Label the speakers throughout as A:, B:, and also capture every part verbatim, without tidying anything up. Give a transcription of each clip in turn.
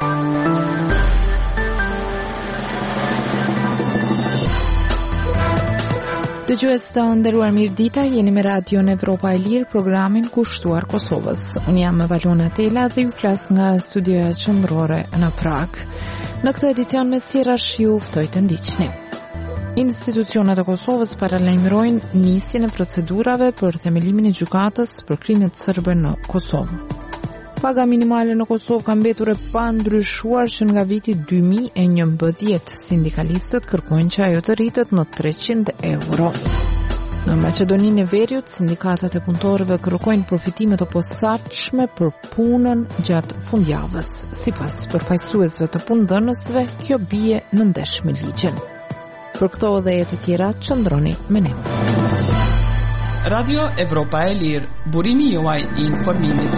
A: Dëgjues të nderuar, mirëdita, jeni me Radion Evropa e Lirë, programin kushtuar Kosovës. Unë jam Valona Tela dhe ju flas nga studioja qendrore në Prag. Në këtë edicion me sirash ju ftoj të ndiqni. Institucionet e Kosovës paralajmërojnë nisjen e procedurave për themelimin e gjykatës për krimet serbe në Kosovë. Paga minimale në Kosovë ka mbetur e pandryshuar që nga viti dy mijë e njëmbëdhjetë. Sindikalistët kërkojnë që ajo të rritet në treqind euro. Në Maqedoninë e Veriut, sindikatat e punëtorëve kërkojnë përfitime të posaçme për punën gjatë fundjavës. Sipas përfaqësuesve të punëdhënësve, kjo bie në ndesh me ligjin. Për këto dhe të tjera, qëndroni me ne.
B: Radio Evropa e Lirë, burimi juaj i informimit.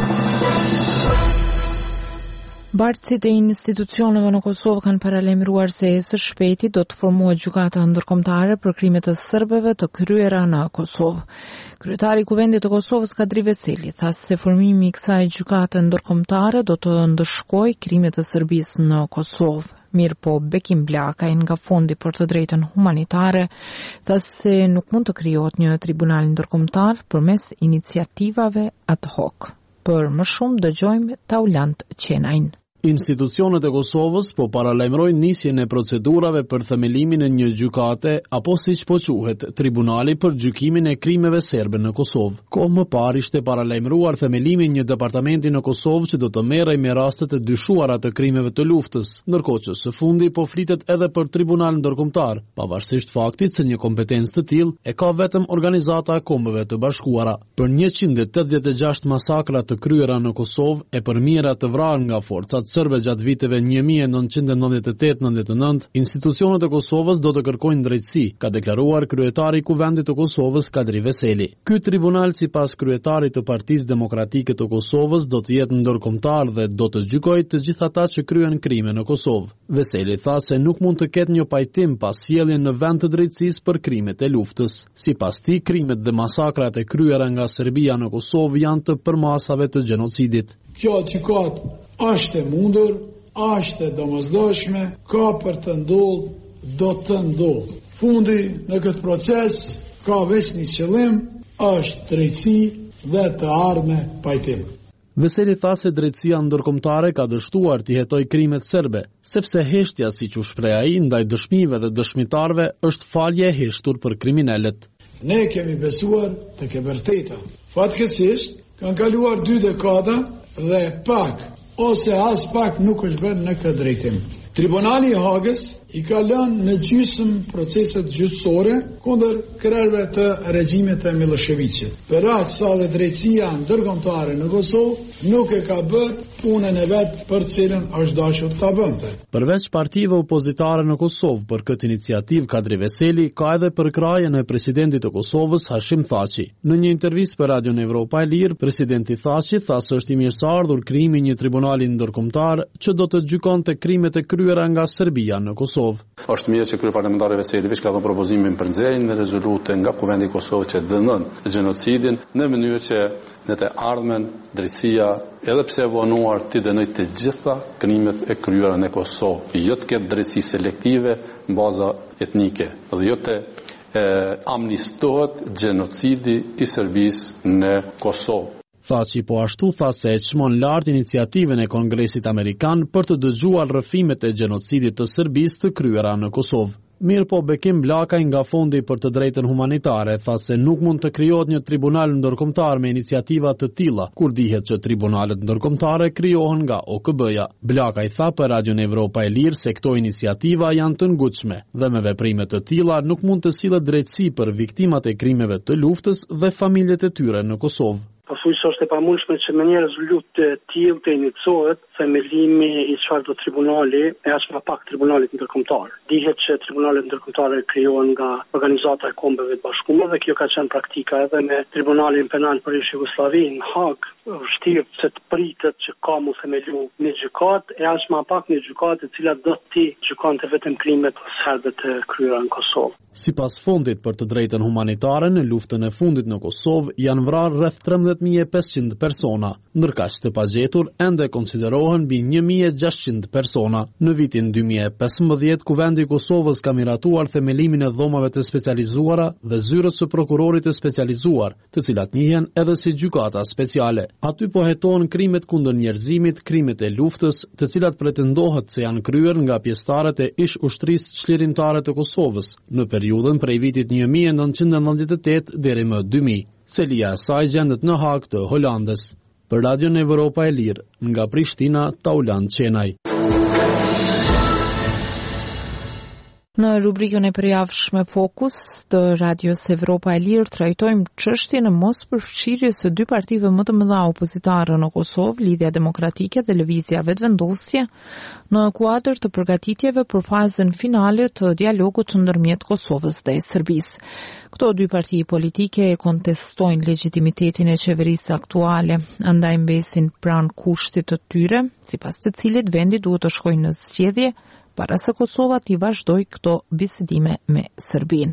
A: Bartësit e institucioneve në Kosovë kanë paralajmëruar se e së shpejti do të formohet gjykata ndërkombëtare për krimet e serbëve të kryera në Kosovë. Kryetari i Kuvendit të Kosovës, Kadri Veseli, tha se formimi i kësaj gjykate ndërkombëtare do të ndëshkojë krimet e Serbisë në Kosovë. Mirë po, Bekim Blakaj nga Fondi për të drejtën humanitare tha se nuk mund të krijohet një tribunal ndërkombëtar përmes iniciativave ad hoc. Për më shumë dëgjojmë Taulant Qenajn.
C: Institucionet e Kosovës po paralajmërojnë nisjen e procedurave për themelimin e një gjykate apo siç po quhet, Tribunali për gjykimin e krimeve serbe në Kosovë. Kohë më parë ishte paralajmëruar themelimi një departamenti në Kosovë që do të merrej me rastet e dyshuara të krimeve të luftës, ndërkohë që së fundi po flitet edhe për tribunal ndërkombëtar, pavarësisht faktit se një kompetencë të tillë e ka vetëm Organizata e Kombeve të Bashkuara. Për njëqind e tetëdhjetë e gjashtë masakra të kryera në Kosovë e për mijëra të vrarë nga forcat serbe gjatë viteve një mijë e nëntëqind e nëntëdhjetë e tetë nëntëdhjetë e nëntë, institucionet e Kosovës do të kërkojnë drejtësi, ka deklaruar kryetari i Kuvendit të Kosovës, Kadri Veseli. Ky tribunal, sipas kryetarit të Partisë Demokratike të Kosovës, do të jetë ndërkombëtar dhe do të gjykojë të gjithë ata që kryen krime në Kosovë. Veseli tha se nuk mund të ketë një pajtim pas sjelljen në vend të drejtësisë për krimet e luftës. Sipas tij, krimet dhe masakrat e kryera nga Serbia në Kosovë janë të përmasave të gjenocidit.
D: Kjo gjykatë është e mundur, është e domosdoshme, ka për të ndodhur, do të ndodhë. Fundi në këtë proces ka vetëm një qëllim, është drejtësi dhe të ardhme pajtim.
C: Veseli tha se drejtësia ndërkombëtare ka dështuar të hetojë krimet serbe, sepse heshtja, siç u shpreh ai, ndaj dëshmive dhe dëshmitarve është falje e heshtur për kriminalët.
D: Ne kemi besuar tek e vërteta. Fatkeqësisht kanë kaluar dy dekada dhe pak ose as pak nuk është bërë në këtë drejtim. Tribunali i Hagës i ka lënë në gjysmë proceset gjyqësore kundër krerëve të regjimit të Miloševićit. Për aq sa dhe drejtësia ndërkombëtare në Kosovë nuk e ka bërë punën e vet për cilën është dashur ta bënte.
C: Përveç partive opozitare në Kosovë për këtë iniciativë, Kadri Veseli ka edhe përkrahjen e presidentit të Kosovës, Hashim Thaçi. Në një intervistë për Radion Evropa e Lirë, presidenti Thaçi tha se është i mirëseardhur krijimi i një tribunali ndërkombëtar që do të gjykonte krimet e kryera nga Serbia në Kosovë.
E: Është mirë që kryeparlamentari Veseli veç ka dhënë propozimin për nxjerrjen e rezolute nga Kuvendi i Kosovës që dënon gjenocidin në mënyrë që në të ardhmen drejtësia, edhe pse e vonuar, të dënojë të gjitha krimet e kryera në Kosovë, jo të ketë drejtësi selektive në baza etnike, dhe jo të e, amnistohet gjenocidi i Serbisë në Kosovë.
C: Thaçi po ashtu tha se e çmon lart iniciativën e Kongresit Amerikan për të dëgjuar rrëfimet e gjenocidit të Serbisë të kryera në Kosovë. Mirë po, Bekim Blakaj nga Fondi për të drejtën humanitare tha se nuk mund të krijohet një tribunal ndërkombëtar me iniciativa të tilla, kur dihet që tribunalet ndërkombëtare krijohen nga O K B-ja. Blakaj tha për Radion Evropa e Lirë se këto iniciativa janë të ngutshme dhe me veprime të tilla nuk mund të sillet drejtësi për viktimat e krimeve të luftës dhe familjet e tyre në Kosovë.
F: Pasuj se është e pamundshme që me një rezolut të tillë të iniciohet themelimi i çfarë do tribunali e as më pak tribunalit ndërkombëtar. Dihet që tribunalet ndërkombëtare krijohen nga Organizata e Kombeve të Bashkuara dhe kjo ka qenë praktika edhe me Tribunalin Penal për Jugosllavinë në Hag, vështirë se të pritet që ka mu themelu një gjykatë e as më pak një gjykatë e cila do të gjykonte vetëm krimet serbe të kryera në Kosovë.
C: Sipas Fondit për të drejtën humanitare, në luftën e fundit në Kosovë janë vrarë rreth trembëdhjetë mijë mijë e pesëqind persona, ndërkaq të pagjetur ende konsiderohen mbi një mijë e gjashtëqind persona. Në vitin dy mijë e pesëmbëdhjetë, Kuvendi i Kosovës ka miratuar themelimin e dhomave të specializuara dhe zyrët së prokurorit të specializuar, të cilat njihen edhe si gjykata speciale. Aty po hetohen krimet kundër njerëzimit, krimet e luftës, të cilat pretendohet se janë kryer nga pjesëtarët e ish ushtrisë çlirimtare të Kosovës në periudhën prej vitit një mijë e nëntëqind e nëntëdhjetë e tetë deri më dy mijë. Selia e saj gjendet në Hag të Holandës. Për Radio Evropa e Lirë, nga Prishtina, Taulan Qenaj.
A: Në rubrikën e përjavshme Fokus të Radios Evropa e Lirë trajtojmë çështjen e mospërfshirjes së dy partive më të mëdha opozitare në Kosovë, Lidhja Demokratike dhe Lëvizja Vetëvendosje, në kuadër të përgatitjeve për fazën finale të dialogut ndërmjet Kosovës dhe Serbisë. Këto dy parti politike e kontestojnë legitimitetin e qeverisë aktuale, andaj mbesin pranë kushtit të tyre, sipas të cilit vendi duhet të shkojë në zgjedhje para se Kosova t'i vazhdoj këto bisedime me Serbinë.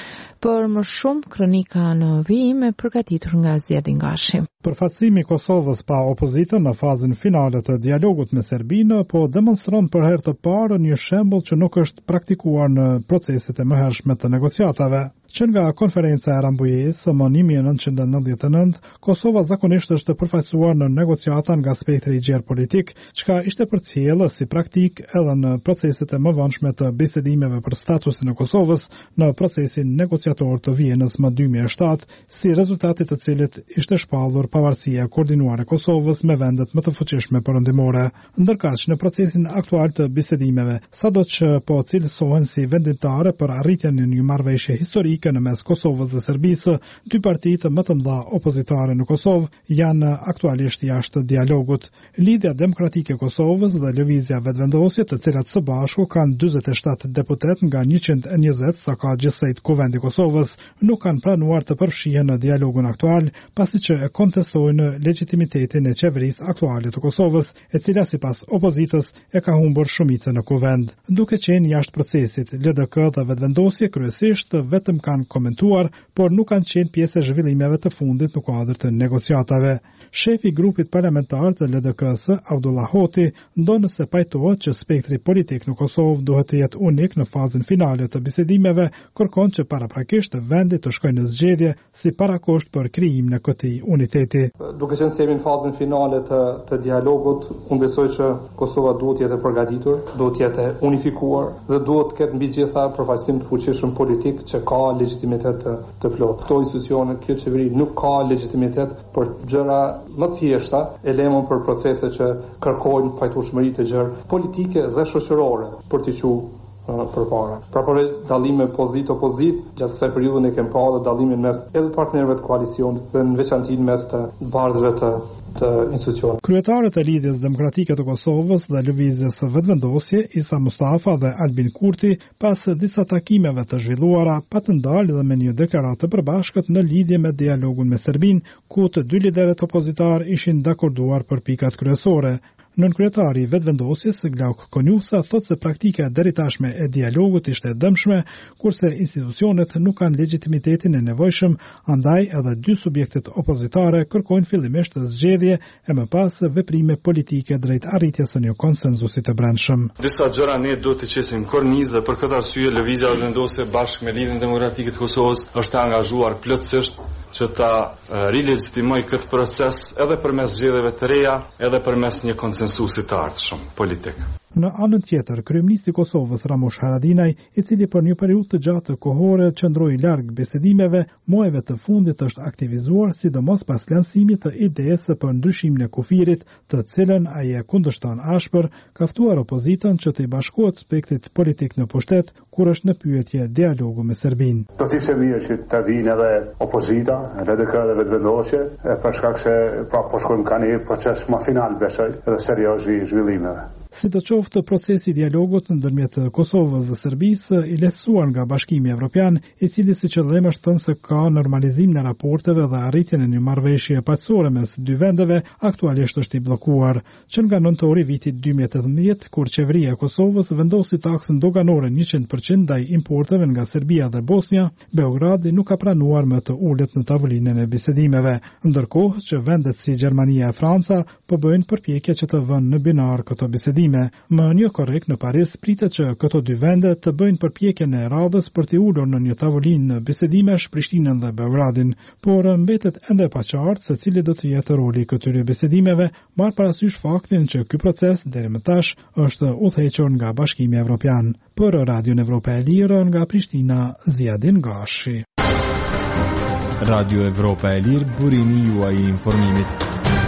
A: Për më shumë, kronika në vijim e përgatitur nga Zjedin Gashi.
G: Përfaqësimi i Kosovës pa opozitën në fazën finale të dialogut me Serbinë po demonstron për herë të parë një shembull që nuk është praktikuar në proceset e mëhershme të negociatave. Që nga konferenca e Rambujës më një mijë e nëntëqind e nëntëdhjetë e nëntë, Kosova zakonisht është përfaqësuar në negociata nga spektri i gjerë politik, çka ishte përcjellë si praktik edhe në proceset e mëvonshme të bisedimeve për statusin e Kosovës në procesin negociator të Vienës më dy mijë e shtatë, si rezultati të cilit ishte shpallur pavarësia e koordinuar e Kosovës me vendet më të fuqishme perëndimore. Ndërkaq në procesin aktual të bisedimeve, sadoqë po cilësohen si vendimtare për arritjen e një marrëveshje historike në mes Kosovës dhe Serbisë, dy partitë më të mëdha opozitare në Kosovë janë aktualisht jashtë dialogut. Lidhja Demokratike e Kosovës dhe Lëvizja Vetëvendosje, të cilat së bashku kanë dyzet e shtatë deputet nga njëqind e njëzet sa ka gjithsejt Kuvendi i Kosovës, nuk kanë pranuar të përfshihen në dialogun aktual, pasi që e kontestojnë legitimitetin e qeverisë aktuale të Kosovës, e cila sipas opozitës e ka humbur shumicën në Kuvend. Duke qenë jashtë procesit, L D K dhe Vetëvendosje kryesisht vetëm kanë komentuar, por nuk kanë qenë pjesë e zhvillimeve të fundit në kuadër të negociatave. Shefi i grupit parlamentar të L D K-s, Abdullah Hoti, ndonë se pajtohet që spektri politik në Kosovë duhet të jetë unik në fazën finale të bisedimeve, kërkon që paraprakisht vendi të shkojë në zgjedhje si parakusht për krijimin e këtij uniteti.
H: Duke qenë se jemi në fazën finale të, të dialogut, unë besoj që Kosova duhet të jetë e përgatitur, duhet të jetë unifikuar dhe duhet të ketë mbi gjitha përfaqësim të fuqishëm politik që ka legitimitet të, të plot. Këto institucione, kjo qeveri nuk ka legitimitet për gjëra më thjeshta, e lemon për procese që kërkojnë pajtueshmëri të gjerë politike dhe shoqërore për të quajtur përpara. Pra për dallime pozit-opozit, gjatë kësaj periudhe ne kemi parë dallimin mes edhe partnerëve të koalicionit dhe në veçantë mes të barzëve të të institucionit.
G: Kryetarët e Lidhjes Demokratike të Kosovës dhe Lëvizjes Vetëvendosje, Isa Mustafa dhe Albin Kurti, pas disa takimeve të zhvilluara, patën dalë dhe me një deklaratë të përbashkët në lidhje me dialogun me Serbinë, ku të dy liderët opozitar ishin dakorduar për pikat kryesore. Nënkryetari i Vetëvendosjes, Glauk Konjusa, thot se praktika deri tashme e dialogut ishte dëmshme, kurse institucionet nuk kanë legitimitetin e nevojshëm, andaj edhe dy subjektet opozitare kërkojnë fillimisht zgjedhje e më pas veprime politike drejt arritjes së një konsenzusi të brendshëm.
I: Disa gjëra ne duhet të qesim kornizë dhe për këtë arsye Lëvizja Vetëvendosje bashkë me Lidhjen Demokratike të Kosovës është angazhuar plotësisht që ta rilegjitimoj këtë proces edhe përmes zgjedhjeve të reja, edhe përmes një konsensusi të ardhshëm politik.
G: Në anën tjetër, kryeministri i Kosovës Ramush Haradinaj, i cili për një periudhë të gjatë kohore qëndroi larg bisedimeve, muajve të fundit është aktivizuar sidomos pas lansimit të idesë për ndryshimin e kufirit, të cilën ai e kundërshton ashpër, ka ftuar opozitën që të i bashkohet spektrit politik në pushtet, kur është në pyetje dialogu me Serbinë.
J: Do të ishte mirë që të vinë edhe opozita, L D K dhe Vetëvendosje, për shkak se pra po shkojmë ka një proces më final besoj edhe serioz i zhvillimeve.
G: Si të qoftë, procesi i dialogut ndërmjet Kosovës dhe Serbisë i lehtësuar nga Bashkimi Evropian, i cili si qëllim është thënë se ka normalizim në raporteve dhe arritjen e një marrëveshje paqësore mes dy vendeve, aktualisht është i bllokuar. Që nga nëntori vitit dy mijë e tetëmbëdhjetë, kur qeveria e Kosovës vendosi taksën doganore njëqind përqind ndaj importeve nga Serbia dhe Bosnia, Beogradi nuk ka pranuar më të ulet në tavolinën e bisedimeve, ndërkohë që vendet si Gjermania e Franca po bëjnë përpjekje që të vënë në binar këto bisedime. Më një korrekt në Paris pritet që këto dy vende të bëjnë përpjekjen e radhës për t'i ulur në një tavolinë bisedimesh Prishtinën dhe Beogradin, por mbetet ende pa qartë se cili do të jetë roli i këtyre bisedimeve, marrë parasysh faktin që ky proces deri më tash është udhëhequr nga Bashkimi Evropian. Për Radion Evropa e Lirë nga Prishtina, Ziadin Gashi.
K: Radio Evropa e Lirë, burimi juaj i informimit.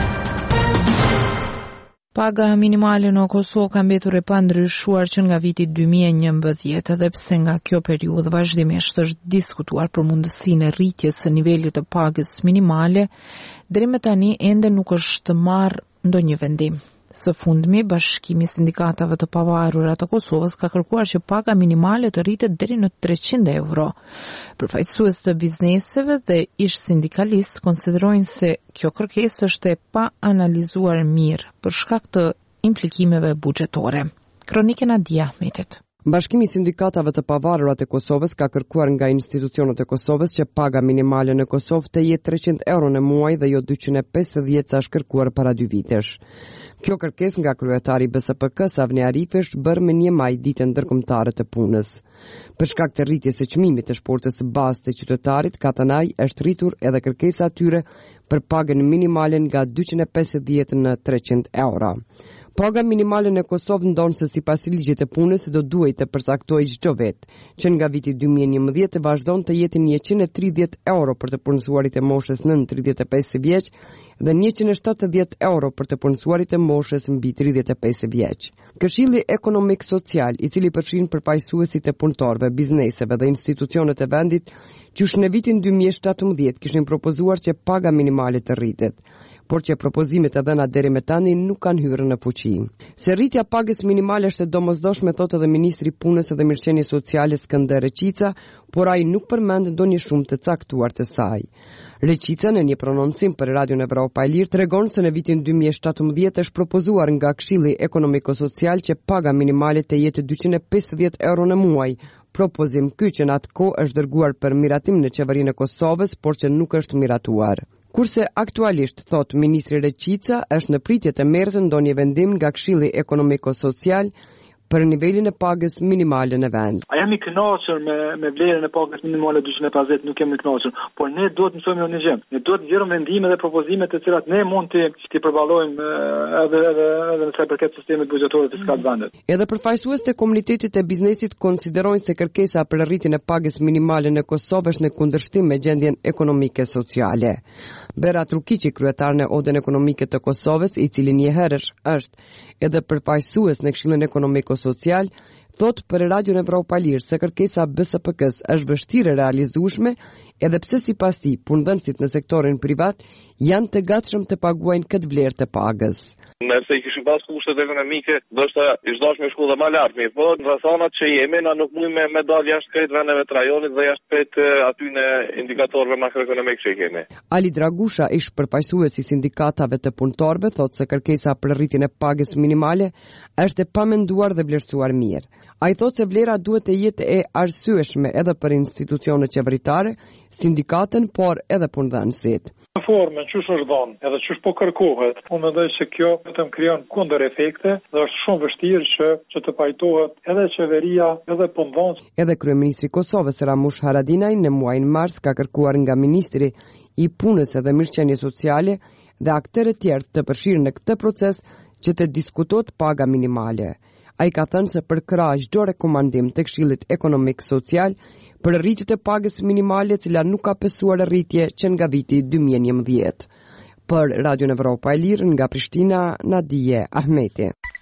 A: Paga minimale në Kosovë ka mbetur e pandryshuar që nga viti dy mijë e njëmbëdhjetë, edhe pse nga kjo periudhë vazhdimisht është diskutuar për mundësinë e rritjes së nivelit të pagës minimale, deri më tani ende nuk është marrë ndonjë vendim. Së fundmi, Bashkimi i Sindikatave të Pavarura të Kosovës ka kërkuar që paga minimale të rritet deri në treqind euro. Përfaqësues të bizneseve dhe ish sindikalistë konsiderojnë se kjo kërkesë është e pa analizuar mirë për shkak të implikimeve buxhetore. Kronika Nadia Ahmetit.
L: Bashkimi i Sindikatave të Pavarura të Kosovës ka kërkuar nga institucionet e Kosovës që paga minimale në Kosovë të jetë treqind euro në muaj dhe jo dyqind e pesëdhjetë sa është kërkuar para dy vitesh. Kjo kërkesë nga kryetari B S P K Savni Arifi është bërë me një maj ditën ndërkombëtare të punës. Për shkak të rritjes së çmimit të shportës së bazë të qytetarit, ka thënë ai, është rritur edhe kërkesa atyre për pagën minimale nga dyqind e pesëdhjetë në treqind euro. Paga minimale në Kosovë ndonë se sipas ligjit të punës do duhej të përcaktojë çdo vit, që nga viti dy mijë e njëmbëdhjetë vazhdon të jetë njëqind e tridhjetë euro për të punësuarit e moshës nën tridhjetë e pesë vjeç dhe njëqind e shtatëdhjetë euro për të punësuarit e moshës mbi tridhjetë e pesë vjeç. Këshilli Ekonomik Social, i cili përfshin përfaqësuesit e punëtorëve, bizneseve dhe institucionet e vendit, qysh në vitin dy mijë e shtatëmbëdhjetë kishin propozuar që paga minimale të rritet, por që propozimet e dhëna deri më tani nuk kanë hyrë në fuqi. Se rritja pagës minimale është e domosdoshme, thotë edhe Ministri i Punës dhe Mirëqenies Sociale Skënder Reqica, por ai nuk përmend ndonjë shumë të caktuar të saj. Reqica në një prononcim për Radion Evropa e Lirë tregon se në vitin dy mijë e shtatëmbëdhjetë është propozuar nga Këshilli Ekonomiko-Social që paga minimale të jetë dyqind e pesëdhjetë euro në muaj. Propozim ky që në atë kohë është dërguar për miratim në qeverinë e Kosovës, por që nuk është miratuar. Kurse aktualisht, thot Ministri Reqica, është në pritje të merret ndonjë vendim nga Këshilli Ekonomiko-Social për nivelin e pagës minimale në vend.
M: A jam i kënaqur me me vlerën e pagës minimale dyqind e pesëdhjetë, nuk jam i kënaqur, por ne duhet të mësojmë në gjë. Ne duhet të nxjerrim vendime dhe propozime të cilat ne mund të të përballojmë edhe edhe edhe në sa i përket sistemit buxhetor të fiskal të vendit.
L: Edhe përfaqësuesit e komunitetit të biznesit konsiderojnë se kërkesa për rritjen e pagës minimale në Kosovë është në kundërshtim me gjendjen ekonomike sociale. Berat Rukiqi, kryetar në Odën Ekonomike të Kosovës, i cili një herësh është edhe përfaqësues në Këshillin Ekonomiko-Social, thot për Radion Evropa e Lirë se kërkesa B S P K-s është vështirë realizueshme, edhe pse sipas tij punëdhënësit në sektorin privat janë të gatshëm të paguajnë këtë vlerë të pagës.
N: Nëse i kishim pas kushtet ekonomike, ndoshta ish dashur me shku dhe më lart, mirë, po në rrethanat që jemi na nuk mundem me, me dal jashtë këtij vendeve të rajonit dhe jashtë pet aty në indikatorëve makroekonomik që kemi.
L: Ali Dragusha, ish përfaqësues i sindikatave të punëtorëve, thotë se kërkesa për rritjen e pagës minimale është e pamenduar dhe vlerësuar mirë. Ai thotë se vlera duhet të jetë e arsyeshme edhe për institucionet qeveritare, sindikatën, por edhe punëdhënësit.
O: Në formën që është dhënë, edhe që është po kërkohet, unë mendoj se kjo vetëm krijon kundër efekte dhe është shumë vështirë që që të pajtohet edhe qeveria, edhe punëdhënësit.
L: Edhe kryeministri i Kosovës Ramush Haradinaj në muajin mars ka kërkuar nga ministri i Punës dhe Mirëqenies Sociale dhe aktorë tjerë të përfshirë në këtë proces që të diskutohet paga minimale. Ai ka thënë se përkrah çdo rekomandim të Këshillit Ekonomik Social për rritjet e pagës minimale, e cila nuk ka pësuar rritje që nga viti dy mijë e njëmbëdhjetë. Për Radion Evropa e Lirë nga Prishtina, Nadije Ahmeti.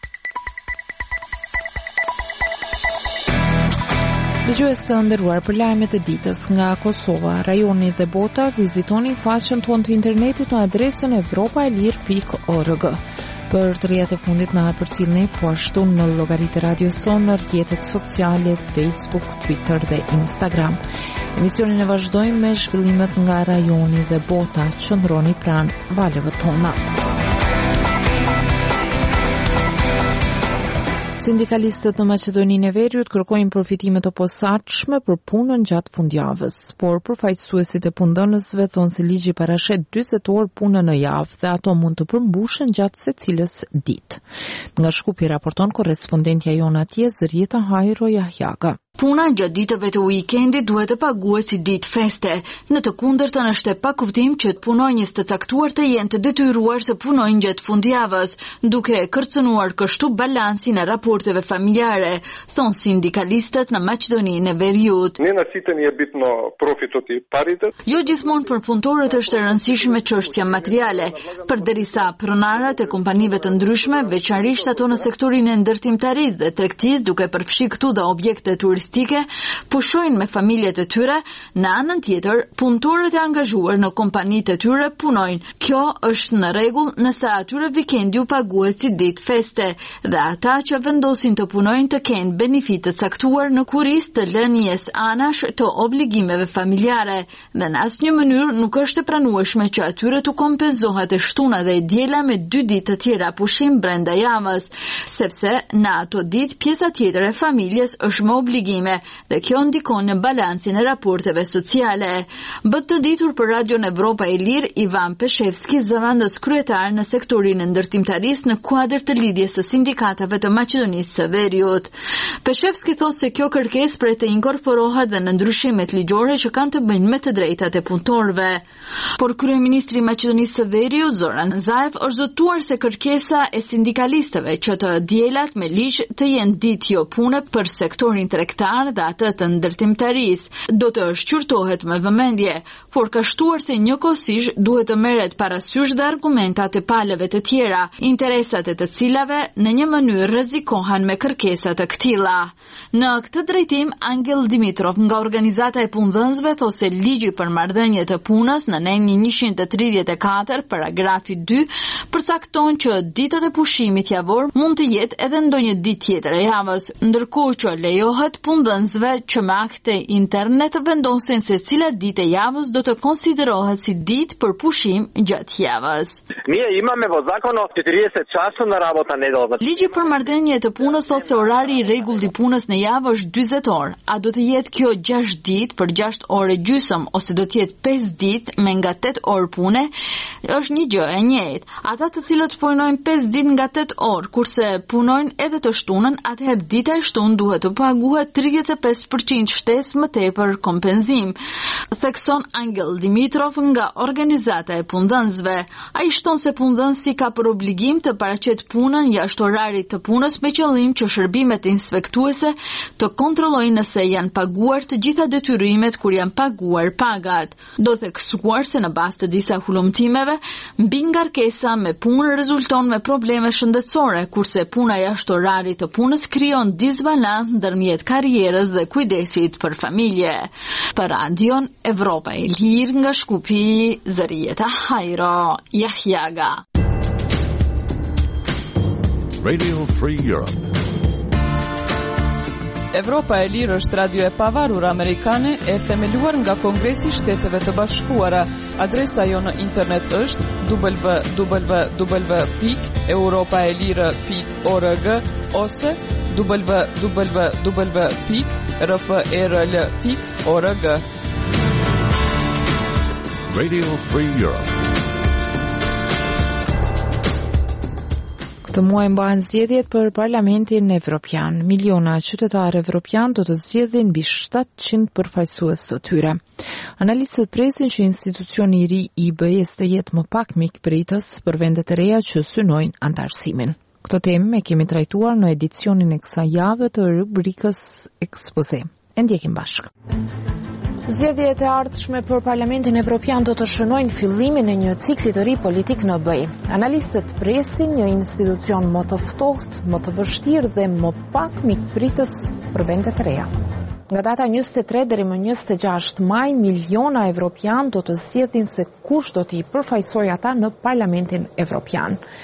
A: Dëgjues të nderuar, për lajmet e ditës nga Kosova, rajoni dhe bota, vizitoni faqen tonë të internetit në adresën evropaelir pikë org. Për të rrjetet e fundit na përcjellni po ashtu në llogaritë Radio Son, në rrjetet sociale, Facebook, Twitter dhe Instagram. Emisionin e vazhdojmë me zhvillimet nga rajoni dhe bota. Qëndroni pranë valeve tona. Sindikalistët në Maqedoninë e Veriut kërkojnë përfitime të posaçme për punën gjatë fundjavës, por përfaqësuesit e punëdhënësve thonë se ligji parashet dyzet orë punë në javë dhe ato mund të përmbushen gjatë secilës ditë. Nga Shkupi raporton korrespondentja jon atje Zërieta Hajro Jahjaga.
P: Puna gjatë ditëve të weekendit duhet të paguhet si ditë feste. Në të kundërtën është e pakuptim që të punonjës të caktuar të jenë të detyruar të punojnë gjatë fundjavës, duke kërcënuar kështu balansin e raporteve familjare, thonë sindikalistët në Maqedoninë e Veriut.
Q: Ne na siten je bitno profitot i paritet.
P: Jo gjithmonë për punëtorët është e rëndësishme çështja materiale, përderisa pronarët e kompanive të ndryshme, veçanërisht ato në sektorin e ndërtimtarisë dhe tregtisë, duke përfshirë këtu dhe objekte turistike, pushojnë me familjet e tyre, në anën tjetër, punëtorët e angazhuar në kompanitë e tyre punojnë. Kjo është në rregull nëse atyre vikendi u paguhet si ditë feste dhe ata që vendosin të punojnë të kenë benefite të caktuar në kurisë të lënies anash të obligimeve familjare dhe në asnjë mënyrë nuk është e pranueshme që atyre të kompenzohet e shtuna dhe e diela me dy ditë të tjera pushim brenda javës, sepse në ato ditë pjesa tjetër e familjes është me obligime dhe kjo ndikon në balancin e raporteve sociale. Bët të ditur për Radion Evropa e Lirë, Ivan Peshevski, zëvendës kryetar në sektorin e ndërtimtarisë në kuadër të lidhjes së sindikatave të Maqedonisë së Veriut. Peshevski thotë se kjo kërkesë prej të inkorporohet dhe në ndryshimet ligjore që kanë të bëjnë me të drejtat e punëtorëve. Por kryeministri i Maqedonisë së Veriut, Zoran Zaev, është zotuar se kërkesa e sindikalistëve që të djelat me ligj të jenë ditë jo pune për sektorin tregtar dhe atë të ndërtimtarisë do të shqyrtohet me vëmendje, por ka shtuar se njëkohësisht duhet të merret parasysh dhe argumentat e palëve të tjera, interesat e të cilave në një mënyrë rrezikohen me kërkesa të këtilla. Në këtë drejtim, Angel Dimitrov nga organizata e punëdhënësve thotë se ligji për marrëdhënie të punës në nen njëqind e tridhjetë e katër paragrafi dy përcakton që ditët e pushimit javor mund të jetë edhe ndonjë ditë tjetër e javës, ndërkohë që lejohet punëdhënësve që me akte interne të vendosin se cila ditë e javës do të konsiderohet si ditë për pushim gjatë javës.
R: Ние имаме во законот четириесет часовна работа неделно.
P: Ligji për marrëdhënie të punës thotë se orari i rregullt i punës në javë është dyzet orë. A do të jetë kjo gjashtë ditë për gjashtë orë gjysmë ose do të jetë pesë ditë me nga tetë orë pune? Është një gjë e njëjtë. Ata të cilët punojnë pesë ditë nga tetë orë, kurse punojnë edhe të shtunën, atëherë dita e shtunë duhet të paguhet tridhjetë e pesë përqind shtesë më tepër kompenzim, thekson Angel Dimitrov nga organizata e punëdhënësve. Ai shton se punëdhënësi ka për obligim të paraqet punën jashtë orarit të punës me qëllim që shërbimet inspektuese të kontrollojnë nëse janë paguar të gjitha detyrimet kur janë paguar pagat. Do theksuar se në bazë të disa hulumtimeve, mbi ngarkesa me punë rezulton me probleme shëndetësore, kurse puna jashtë orarit të punës krijon disbalans ndërmjet karrierës dhe kujdesit për familje. Për Radion Evropa e Lirë nga Shkupi, Zërieta Hajro Jahjaga.
S: Radio Free Europe.
B: Evropa e Lirë është radio e pavarur amerikane e themeluar nga Kongresi i Shteteve të Bashkuara. Adresa jo në internet është w w w pikë europaelire pikë org ose w w w pikë r f e r l pikë org.
S: Radio Free Europe.
A: Këtë muaj mbahen zgjedhjet për Parlamentin Evropian. Miliona qytetarë evropian do të zgjedhin mbi shtatëqind përfaqësues të tyre. Analistët presin që institucioni i ri i B E-s të jetë më pak mikpritës për vendet e reja që synojnë antarësimin. Këtë temë e kemi trajtuar në edicionin e kësaj jave të rubrikës Expose. E ndjekim bashkë. Zgjedhjet e ardhshme për Parlamentin Evropian do të shënojnë fillimin e një cikli të ri politik në B E. Analistët presin një institucion më të ftohtë, më të vështirë dhe më pak mikpritës për vendet e reja. Nga data njëzet e tre deri më njëzet e gjashtë maj, miliona evropian do të zgjedhin se kush do t'i përfaqësojë ata në Parlamentin Evropian.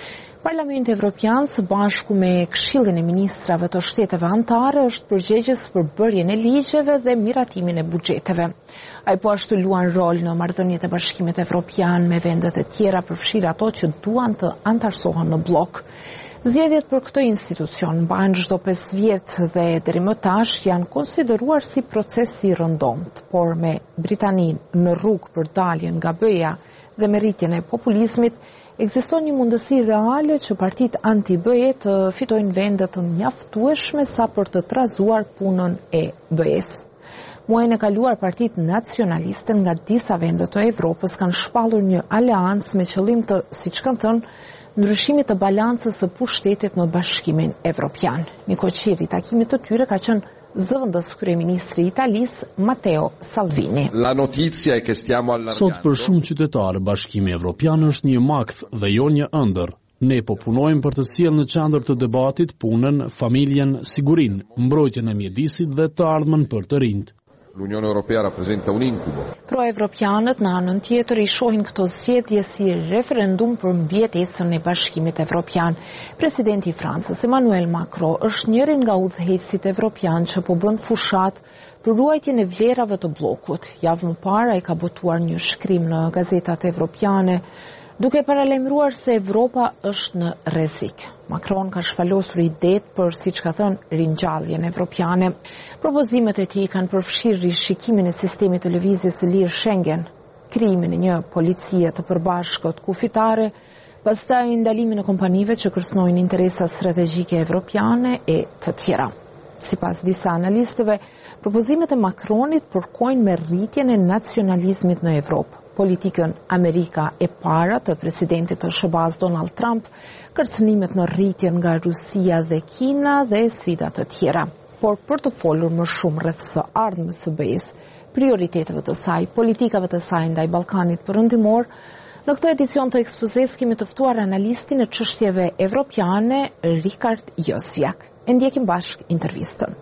A: Parlamenti Evropian së bashku me Këshillin e Ministrave të Shteteve Anëtare është përgjegjës për bërjen e ligjeve dhe miratimin e buxheteve. Ai po ashtu luan rol në marrëdhëniet e Bashkimit Evropian me vendet e tjera, përfshirë ato që duan të antarësohen në blok. Zgjedhjet për këtë institucion mbajnë çdo pesë vjet dhe deri më tash janë konsideruar si proces i rëndomt, por me Britaninë në rrugë për daljen nga B E-ja dhe me rritjen e populizmit, ekziston një mundësi reale që partitë anti-B E të fitojnë vende të mjaftueshme sa për të trazuar punën e B E-s. Muajin e kaluar partitë nacionaliste nga disa vende të Evropës kanë shpallur një aleancë me qëllim të, siç kanë thënë, ndryshimit të balancës së pushtetit në Bashkimin Evropian. Një koqir i takimit të tyre ka qenë zëvendës kryeministri i Italisë Matteo Salvini.
T: La notizia è che stiamo allargando.
C: Sot për shumë qytetarë Bashkimi Evropian është një makth dhe jo një ëndër. Ne po punojmë për të sjellë në qendër të debatit punën, familjen, sigurinë, mbrojtjen e mjedisit dhe të ardhmen për të rinjt.
T: L'Unione Europea rappresenta un incubo.
A: Pro-evropianët në anën tjetër i shohin këto zgjedhje si referendum për mbjetesën e Bashkimit Evropian. Presidenti i Francës Emmanuel Macron është njëri nga udhëheqësit evropian që po bën fushat për ruajtjen e vlerave të bllokut. Javë më parë ai ka botuar një shkrim në gazetat evropiane duke paralajmëruar se Evropa është në rrezik. Macron ka shpalosur idetë për, siç ka thënë, ringjalljen evropiane. Propozimet e tij kanë përfshirë rishikimin e sistemit të lëvizjes së lirë Schengen, krijimin e një policie të përbashkët kufitare, pastaj ndalimin e kompanive që kërcënojnë interesa strategjike evropiane e të tjera. Sipas disa analistëve, propozimet e Macronit përkojnë me rritjen e nacionalizmit në Evropë. Politikën Amerika e para të presidentit të S B A-s Donald Trump, kërcënimet në rritje nga Rusia dhe Kina dhe sfida të tjera. Por për të folur më shumë rreth së ardhmës së B E-s, prioriteteve të saj, politikave të saj ndaj Ballkanit Perëndimor, në këtë edicion të ekspozes kemi të ftuar analistin e çështjeve evropiane Rikard Josviak. E ndjekim bashk intervistën.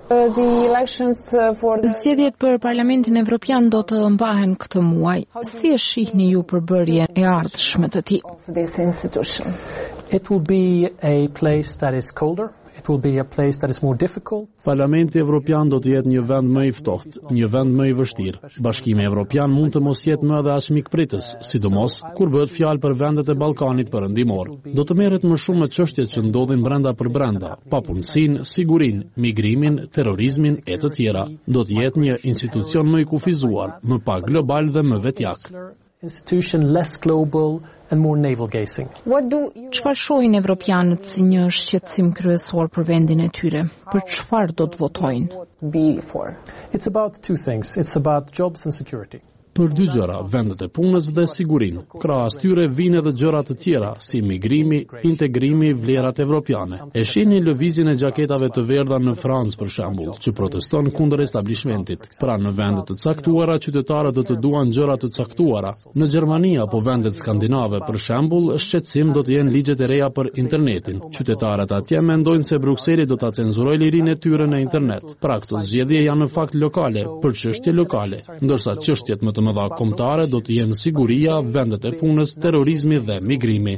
A: Zgjedhjet për Parlamentin Evropian do të mbahen këtë muaj. Si e shihni ju përbërjen e ardhshme të tij?
U: It will be a place that is colder. It will be a place that is more difficult.
C: Parlamenti Evropian do të jetë një vend më i ftohtë, një vend më i vështirë. Bashkimi Evropian mund të mos jetë më edhe as mikpritës, sidomos kur bëhet fjalë për vendet e Ballkanit Perëndimor. Do të merret më shumë me çështjet që ndodhin brenda për brenda, papunësinë, sigurinë, migrimin, terrorizmin e të tjera. Do të jetë një institucion më i kufizuar, më pak global dhe më vetjak.
U: Institution less global and more navel gazing.
A: Çfarë shohin evropianët si një shqetësim kryesor për vendin e tyre? Për çfarë do të votojnë?
U: It's about two things. It's about jobs and security.
C: Për dy gjëra, vendet e punës dhe sigurinë. Krahas tyre vijnë edhe gjëra të tjera, si migrimi, integrimi, vlerat evropiane. E shihni lëvizjen e xhaketave të verdha në Francë për shembull, që proteston kundër establishmentit. Pra në vende të caktuara qytetarët do të duan gjëra të caktuara. Në Gjermani apo vendet skandinave për shembull, shqetësim do të jenë ligjet e reja për internetin. Qytetarët atje mendojnë se Brukseli do ta cenzurojë lirinë e tyre në internet. Pra këto zgjedhje janë në fakt lokale, për çështje lokale, ndërsa çështjet më të mëdha kombëtare do të jenë siguria, vendet e punës, terrorizmi dhe migrimi.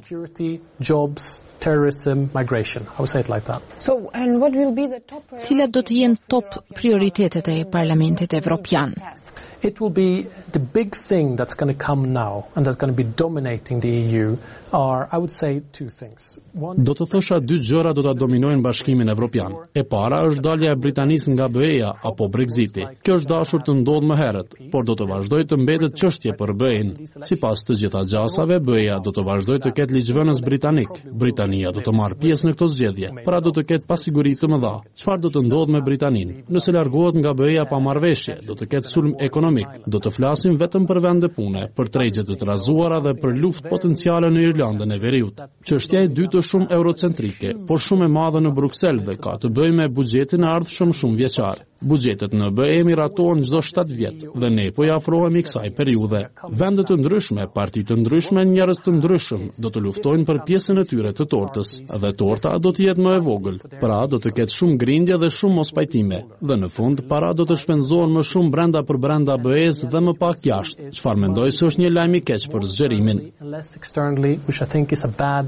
U: Jobs, terrorism, migration. I would say it like that.
A: So, and what will be the top Cilat do të jenë top prioritetet e Parlamentit Evropian?
U: It will be the big thing that's going to come now and that's going to be dominating the E U are, I would say, two things. One,
C: do të thosha dy gjëra do ta dominojnë Bashkimin Evropian. E para është dalja e Britanisë nga B E-ja apo Brexiti. Kjo është dashur të ndodhë më herët, por do të vazhdojë të mbetet çështje për B E-n. Sipas të gjitha gjasave, B E-ja do të vazhdojë të ketë ligjvënës britanik. Britania do të marrë pjesë në këto zgjedhje, pra do të ketë pasiguri të mëdha. Çfarë do të ndodhë me Britaninë? Nëse largohet nga B E-ja pa marrëveshje, do të ketë sulm ekonomik. Do të flasim vetëm për vende pune, për tregje të trazuara dhe për luftë potenciale në Irlandën e Veriut. Çështja e dytë është shumë eurocentrike, por shumë e madhe në Bruksel dhe ka të bëjë me buxhetin e ardhshëm shumë vjeçar. Buxhetet në B E miratohen çdo shtatë vjet dhe ne po i afrohemi kësaj periudhe. Vende të ndryshme, parti të ndryshme, njerëz të ndryshëm do të luftojnë për pjesën e tyre të tortës, dhe torta do të jetë më e vogël. Pra do të ketë shumë grindje dhe shumë mospajtime. Dhe në fund para do të shpenzohen më shumë brenda për brenda B E-s dhe më pak jashtë. Çfarë mendoj se është një lajm i keq për zgjerimin.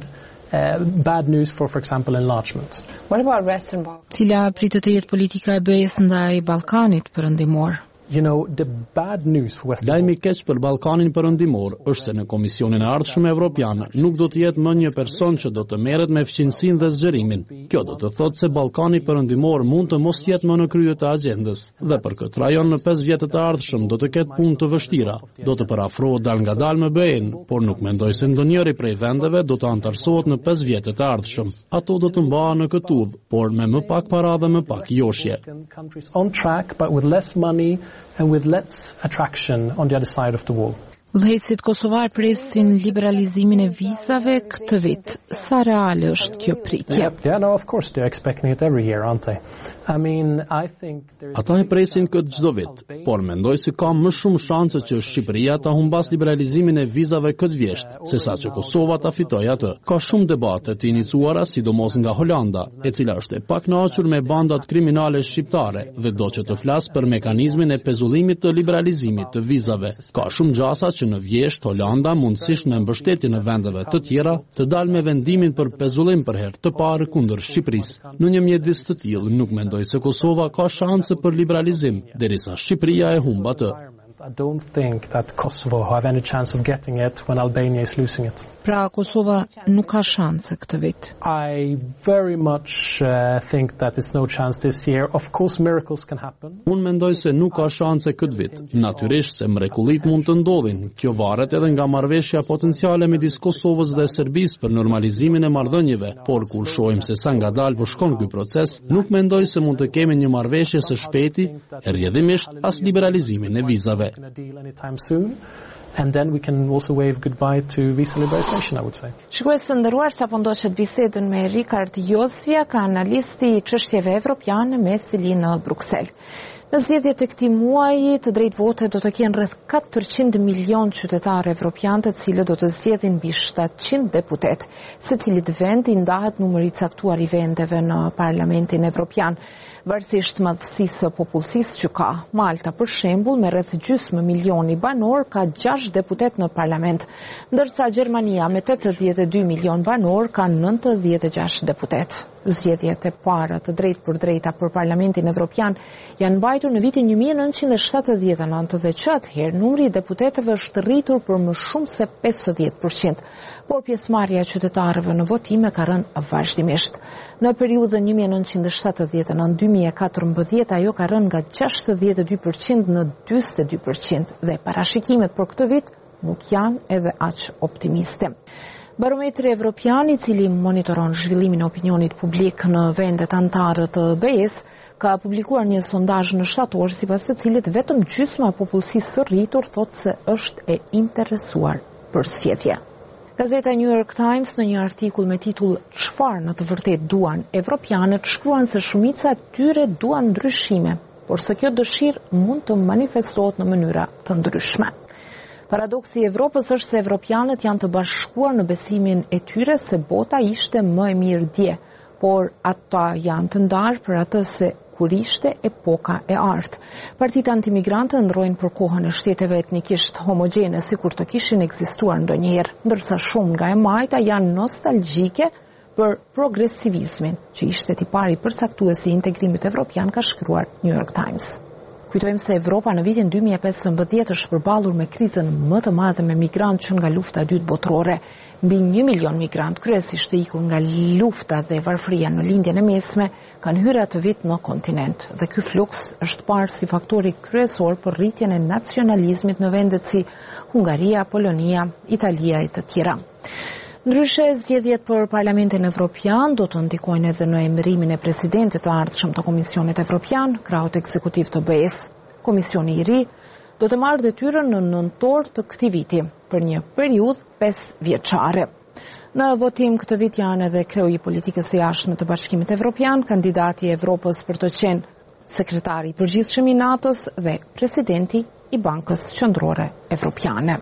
U: uh, bad news for, for example, enlargement.
A: What about Western Balkans? Cila pritet të jetë politika e B E S ndaj Ballkanit perëndimor?
U: You know, the bad news for Western
C: Lajmi i keq për Ballkanin perëndimor është se në Komisionin e Ardhshëm Evropian nuk do të jetë më një person që do të merret me fqinësinë dhe zgjerimin. Kjo do të thotë se Ballkani perëndimor mund të mos jetë më në krye të agjendës dhe për këtë rajon në pesë vjetët e ardhshëm do të ketë punë të vështira. Do të parafrohet dal ngadalë me B E-n, por nuk mendoj se ndonjëri prej vendeve do të antarësohet në pesë vjetët e ardhshëm. Ato do të mbahen në këtë udhë, por me më pak para dhe më pak joshje.
U: On track, but with less money and with less attraction on the other side of the wall.
A: Udhëheqësit kosovar presin liberalizimin e vizave këtë vit. Sa reale është kjo pritje?
U: Yeah, yeah, no, of course they're expecting it every year, aren't they? I mean, I think
C: Ata e presin këtë çdo vit, por mendoj se ka më shumë shanse që Shqipëria ta humbas liberalizimin e vizave këtë vjesht, sesa që Kosova ta fitojë atë. Ka shumë debate të iniciuara, sidomos nga Holanda, e cila është e pakënaqur me bandat kriminale shqiptare dhe do që të flas për mekanizmin e pezullimit të liberalizimit të vizave. Ka shumë gjasa që në vjesht Holanda mundësisht me mbështetje në vendeve të tjera të dalë me vendimin për pezullim për herë të parë kundër Shqipërisë. Në një mjedis të tillë nuk mendoj se Kosova ka shanse për liberalizim, derisa Shqipëria e humb atë.
U: I don't think that Kosovo have any chance of getting it when Albania is losing it.
A: Pra Kosova nuk ka shanse këtë vit.
U: I very much uh, think that it's no chance this year. Of course miracles can happen.
C: Unë mendoj se nuk ka shanse këtë vit. Natyrisht se mrekullit mund të ndodhin. Kjo varet edhe nga marrëveshja potenciale midis Kosovës dhe Serbisë për normalizimin e marrëdhënieve, por kur shohim se sa ngadalë po shkon ky proces, nuk mendoj se mund të kemi një marrëveshje së shpejti, e rrjedhimisht as liberalizimin e vizave.
U: A deal anytime soon, and then we can also wave goodbye to visa liberalization, I would say.
A: Shikues të nderuar, sapo ndoqët bisedën me Rikard Josvia, ka analisti i çështjeve evropiane me sili në Bruksel. Në zgjedhjet e këtij muaji, të drejtë vote do të kenë rreth katërqind milion qytetarë evropian, të cilët do të zgjedhin mbi shtatëqind deputet. Secilit vend i ndahet numri i caktuar i vendeve në Parlamentin Evropian. Varësisht madhësisë së popullsisë që ka. Malta, për shembull, me rreth gjysmë milioni banor, ka gjashtë deputet në parlament, ndërsa Gjermania me tetëdhjetë e dy milion banor ka nëntëdhjetë e gjashtë deputet. Zgjedhjet e para të drejtë për drejta për Parlamentin Evropian janë mbajtur në vitin një mijë e nëntëqind e shtatëdhjetë e nëntë dhe që atëherë numri i deputetëve është rritur për më shumë se pesëdhjetë përqind, por pjesëmarrja e qytetarëve në votime ka rënë vazhdimisht. Në periudhën një mijë e nëntëqind e shtatëdhjetë e nëntë dy mijë e katërmbëdhjetë ajo ka rënë nga gjashtëdhjetë e dy përqind në dyzet e dy përqind dhe parashikimet për këtë vit nuk janë edhe aq optimiste. Barometri Evropian, i cili monitoron zhvillimin e opinionit publik në vendet anëtare të B E S, ka publikuar një sondazh në shtator, sipas të cilit vetëm gjysma e popullsisë së rritur thotë se është e interesuar për zgjedhje. Gazeta New York Times në një artikull me titull "Çfarë në të vërtetë duan evropianët" shkruan se shumica e tyre duan ndryshime, por se kjo dëshirë mund të manifestohet në mënyra të ndryshme. Paradoksi i Evropës është se evropianët janë të bashkuar në besimin e tyre se bota ishte më e mirë dje, por ata janë të ndarë për atë se kur ishte epoka e artë. Partitë antimigrante ndrojnë për kohën e shteteve etnikisht homogjene sikur të kishin ekzistuar ndonjëherë, ndërsa shumë nga e majta janë nostalgjike për progresivizmin, që ishte tipari përcaktues i integrimit evropian, ka shkruar New York Times. Kujtojmë se Evropa në vitin dy mijë e pesëmbëdhjetë është përballur me krizën më të madhe me migrantë që nga lufta e dytë botërore. Mbi një milion migrantë, kryesisht të ikur nga lufta dhe varfëria në lindjen e mesme, kanë hyrë atë vit në kontinent dhe ky fluks është parë si faktori kryesor për rritjen e nacionalizmit në vendet si Hungaria, Polonia, Italia e të tjera. Ndryshe, zgjedhjet për Parlamentin Evropian do të ndikojnë edhe në emërimin e presidentit të ardhshëm të Komisionit Evropian, krahut ekzekutiv të B E S. Komisioni i ri do të marrë detyrën në nëntor të këtij viti për një periudhë pesë vjeçare. Në votim këtë vit janë edhe kreu i politikës së jashtme të Bashkimit Evropian, kandidati i Evropës për të qenë sekretari i përgjithshëm i NATO-s dhe presidenti i Bankës Qendrore Evropiane.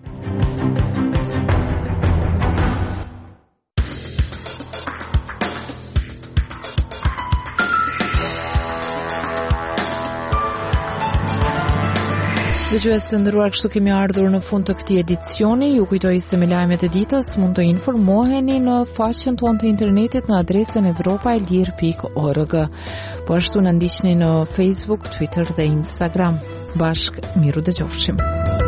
A: Dëgjues të nderuar, kështu kemi ardhur në fund të këtij edicioni. Ju kujtoj se me lajmet e ditës mund të informoheni në faqen tonë të internetit në adresën evropaelir pikë org. Po ashtu na ndiqni në Facebook, Twitter dhe Instagram. Bashk miru dëgjofshim.